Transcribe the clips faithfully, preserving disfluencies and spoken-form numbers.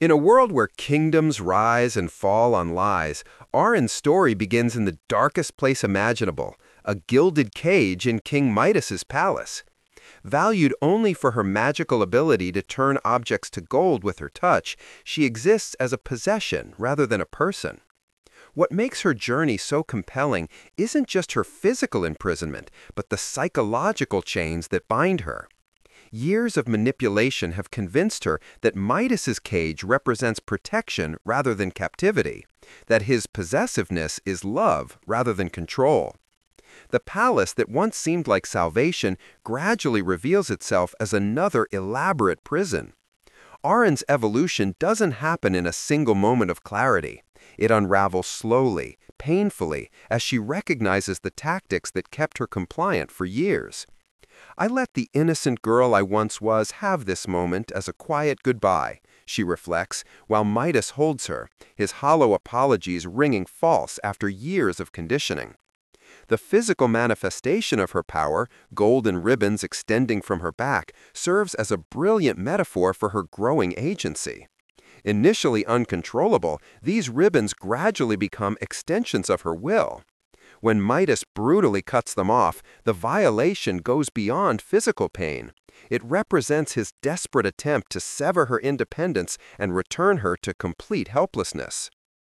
In a world where kingdoms rise and fall on lies, Arin's story begins in the darkest place imaginable, a gilded cage in King Midas's palace. Valued only for her magical ability to turn objects to gold with her touch, she exists as a possession rather than a person. What makes her journey so compelling isn't just her physical imprisonment, but the psychological chains that bind her. Years of manipulation have convinced her that Midas's cage represents protection rather than captivity, that his possessiveness is love rather than control. The palace that once seemed like salvation gradually reveals itself as another elaborate prison. Arin's evolution doesn't happen in a single moment of clarity. It unravels slowly, painfully, as she recognizes the tactics that kept her compliant for years. "I let the innocent girl I once was have this moment as a quiet goodbye," she reflects, while Midas holds her, his hollow apologies ringing false after years of conditioning. The physical manifestation of her power, golden ribbons extending from her back, serves as a brilliant metaphor for her growing agency. Initially uncontrollable, these ribbons gradually become extensions of her will. When Midas brutally cuts them off, the violation goes beyond physical pain. It represents his desperate attempt to sever her independence and return her to complete helplessness.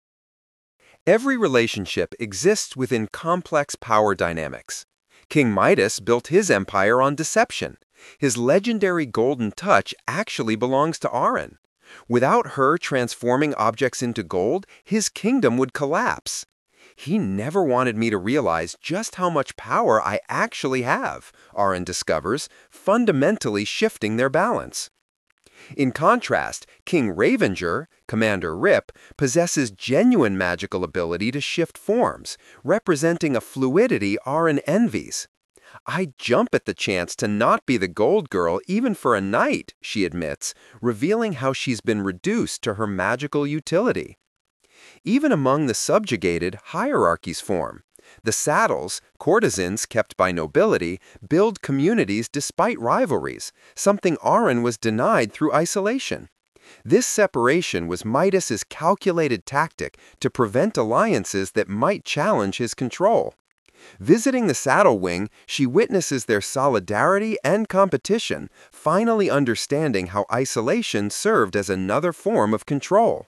Every relationship exists within complex power dynamics. King Midas built his empire on deception. His legendary golden touch actually belongs to Arin. Without her transforming objects into gold, his kingdom would collapse. "He never wanted me to realize just how much power I actually have," Arin discovers, fundamentally shifting their balance. In contrast, King Ravenger, Commander Rip, possesses genuine magical ability to shift forms, representing a fluidity Arin envies. "I jump at the chance to not be the gold girl even for a night," she admits, revealing how she's been reduced to her magical utility. Even among the subjugated, hierarchies form. The saddles, courtesans kept by nobility, build communities despite rivalries, something Arin was denied through isolation. This separation was Midas's calculated tactic to prevent alliances that might challenge his control. Visiting the saddle wing, she witnesses their solidarity and competition, finally understanding how isolation served as another form of control.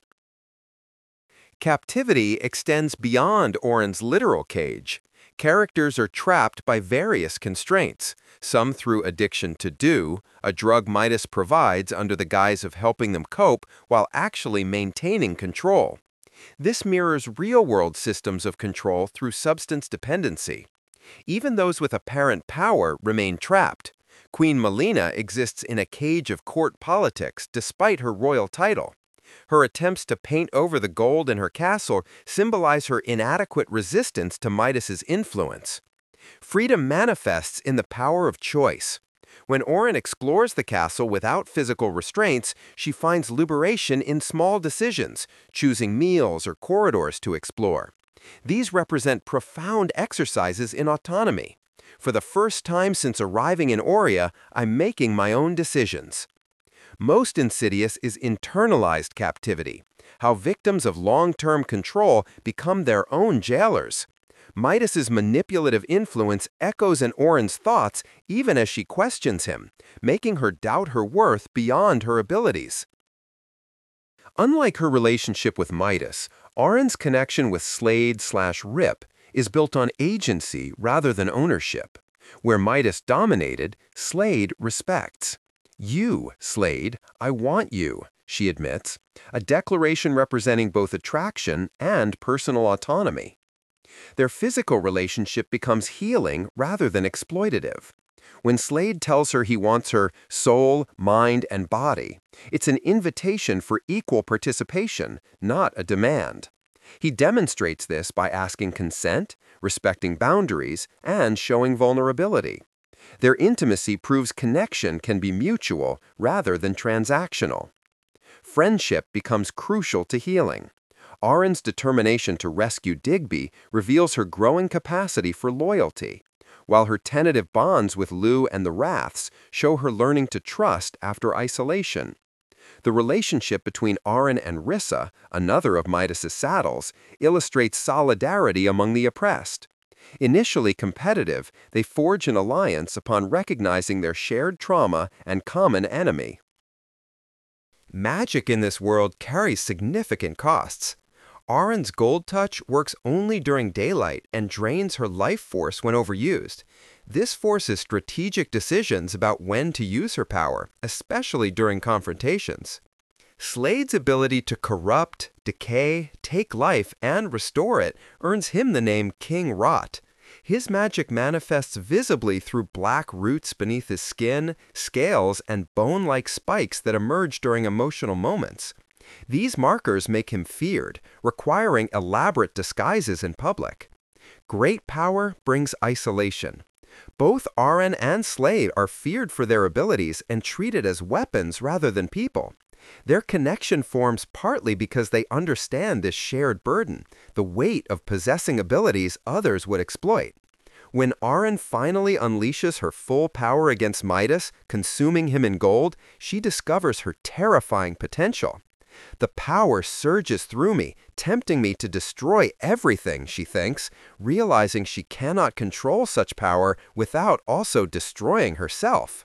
Captivity extends beyond Arin's literal cage. Characters are trapped by various constraints, some through addiction to do, a drug Midas provides under the guise of helping them cope while actually maintaining control. This mirrors real-world systems of control through substance dependency. Even those with apparent power remain trapped. Queen Melina exists in a cage of court politics despite her royal title. Her attempts to paint over the gold in her castle symbolize her inadequate resistance to Midas's influence. Freedom manifests in the power of choice. When Arin explores the castle without physical restraints, she finds liberation in small decisions, choosing meals or corridors to explore. These represent profound exercises in autonomy. "For the first time since arriving in Auria, I'm making my own decisions." Most insidious is internalized captivity, how victims of long-term control become their own jailers. Midas's manipulative influence echoes in Arin's thoughts even as she questions him, making her doubt her worth beyond her abilities. Unlike her relationship with Midas, Arin's connection with Slade/Rip is built on agency rather than ownership. Where Midas dominated, Slade respects. "You, Slade, I want you," she admits, a declaration representing both attraction and personal autonomy. Their physical relationship becomes healing rather than exploitative. When Slade tells her he wants her soul, mind, and body, it's an invitation for equal participation, not a demand. He demonstrates this by asking consent, respecting boundaries, and showing vulnerability. Their intimacy proves connection can be mutual rather than transactional. Friendship becomes crucial to healing. Arin's determination to rescue Digby reveals her growing capacity for loyalty, while her tentative bonds with Lugh and the Wraths show her learning to trust after isolation. The relationship between Aran and Rissa, another of Midas's saddles, illustrates solidarity among the oppressed. Initially competitive, they forge an alliance upon recognizing their shared trauma and common enemy. Magic in this world carries significant costs. Aran's gold touch works only during daylight and drains her life force when overused. This forces strategic decisions about when to use her power, especially during confrontations. Slade's ability to corrupt, decay, take life, and restore it earns him the name King Rot. His magic manifests visibly through black roots beneath his skin, scales, and bone-like spikes that emerge during emotional moments. These markers make him feared, requiring elaborate disguises in public. Great power brings isolation. Both Aran and Slade are feared for their abilities and treated as weapons rather than people. Their connection forms partly because they understand this shared burden, the weight of possessing abilities others would exploit. When Aran finally unleashes her full power against Midas, consuming him in gold, she discovers her terrifying potential. The power surges through me, tempting me to destroy everything, she thinks, realizing she cannot control such power without also destroying herself.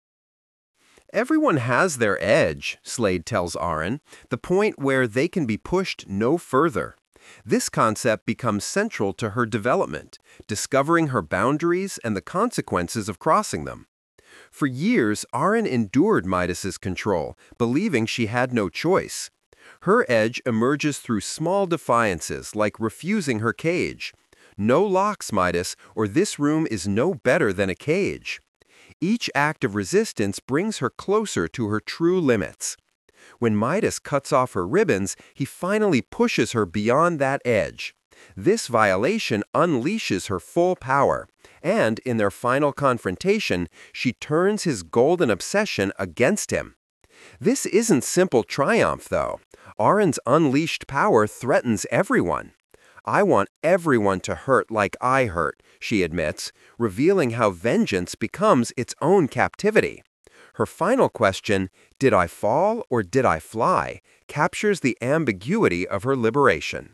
Everyone has their edge, Slade tells Aran, the point where they can be pushed no further. This concept becomes central to her development, discovering her boundaries and the consequences of crossing them. For years, Aran endured Midas's control, believing she had no choice. Her edge emerges through small defiances, like refusing her cage. No locks, Midas, or this room is no better than a cage. Each act of resistance brings her closer to her true limits. When Midas cuts off her ribbons, he finally pushes her beyond that edge. This violation unleashes her full power, and in their final confrontation, she turns his golden obsession against him. This isn't simple triumph, though. Aran's unleashed power threatens everyone. I want everyone to hurt like I hurt, she admits, revealing how vengeance becomes its own captivity. Her final question, did I fall or did I fly, captures the ambiguity of her liberation.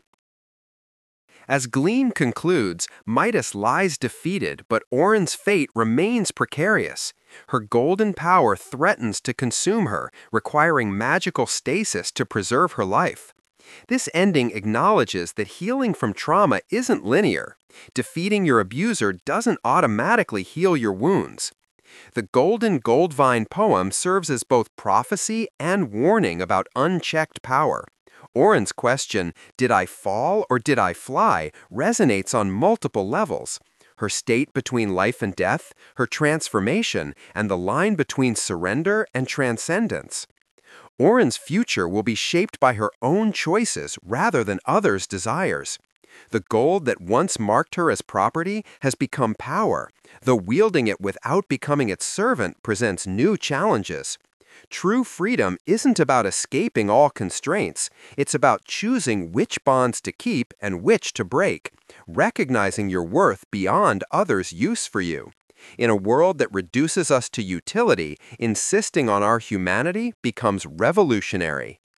As Gleam concludes, Midas lies defeated, but Aran's fate remains precarious. Her golden power threatens to consume her, requiring magical stasis to preserve her life. This ending acknowledges that healing from trauma isn't linear. Defeating your abuser doesn't automatically heal your wounds. The Golden Goldvine poem serves as both prophecy and warning about unchecked power. Aran's question, did I fall or did I fly, resonates on multiple levels. Her state between life and death, her transformation, and the line between surrender and transcendence. Aran's future will be shaped by her own choices rather than others' desires. The gold that once marked her as property has become power, though wielding it without becoming its servant presents new challenges. True freedom isn't about escaping all constraints, it's about choosing which bonds to keep and which to break, recognizing your worth beyond others' use for you. In a world that reduces us to utility, insisting on our humanity becomes revolutionary.